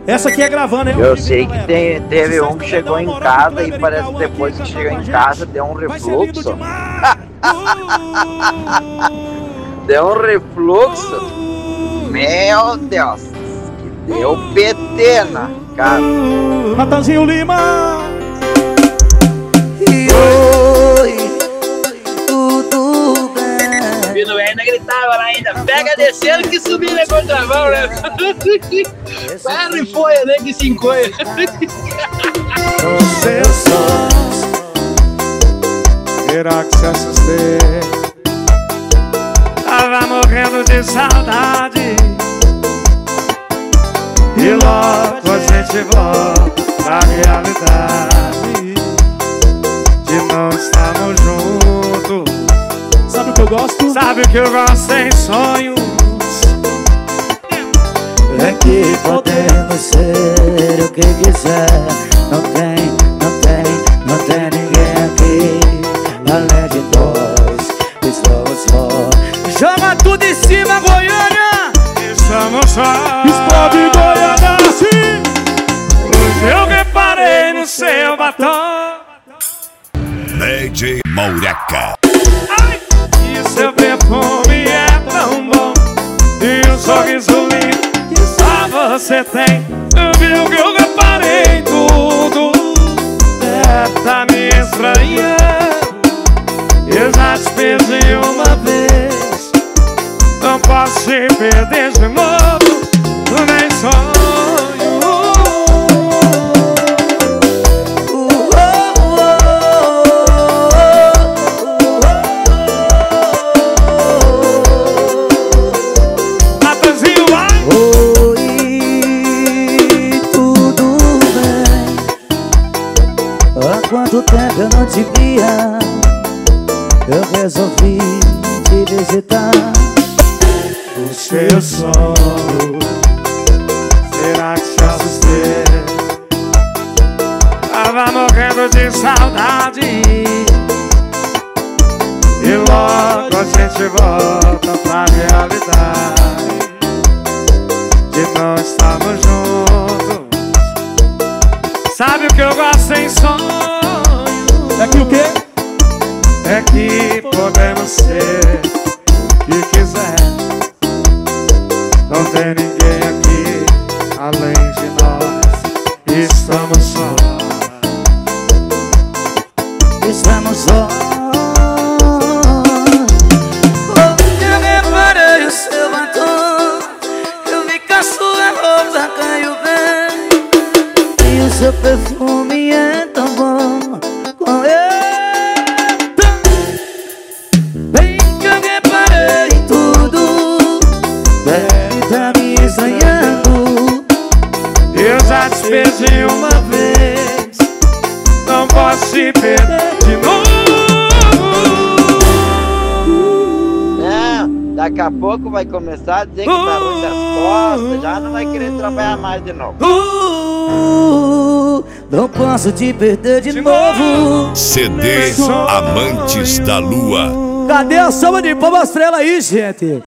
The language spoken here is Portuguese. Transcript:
Essa aqui é gravando, hein? Eu sei que teve um que chegou em casa e parece que depois que chegou em casa deu um refluxo. Deu um refluxo. Meu Deus. Que deu PT na cara. Natanzinho Lima. Oi, tudo bem? O Pino ainda gritava lá ainda, pega descendo que subir na contramão, né? Ferro e folha, né? Que se encolha. Você só será que se assustei? Tava morrendo de saudade e logo a gente volta à realidade de não estarmos juntos. Sabe o que eu gosto? Sabe o que eu gosto sem sonhos? É que podemos ser o que quiser. Não tem ninguém aqui além de nós. Estamos só. Joga tudo em cima, Goiânia! Estamos só. Explode Goiânia, sim! Hoje eu reparei no seu batom. DJ Maureca. Ai, e seu perfume é tão bom. E um sorriso lindo que só você tem. Viu que eu reparei em tudo. Tá me estranhando. Eu já te perdi uma vez. Não posso te perder de novo. Nem sonho. Natanzinho lá. Oi, tudo bem? Há quanto tempo eu não te via? Eu resolvi te visitar. O seu sono, será que se assustei? Tava morrendo de saudade e logo a gente volta pra realidade de não estarmos juntos. Sabe o que eu gosto sem sonho? É que o quê? É que podemos ser o que quiser. Não tem ninguém aqui além de nós. Estamos só. Estamos só. Eu reparei o seu batom. Eu vi que a sua roupa caiu bem. E o seu perfume é tão bom. Com bem que eu reparei em tudo. Deve tá me estranhando. Eu já te perdi uma vez. Não posso te perder de novo. Não, daqui a pouco vai começar a dizer que tá ruim das costas. Já não vai querer trabalhar mais de novo. Não posso te perder de novo. CD Amantes da Lua. Cadê a samba de Pomba Estrela aí, gente?